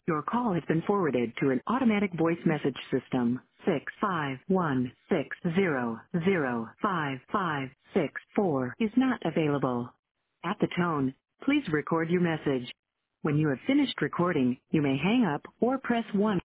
Your call has been forwarded to an automatic voice message system. 651600556 is not available. At the tone, please record your message. When you have finished recording, you may hang up or press 1.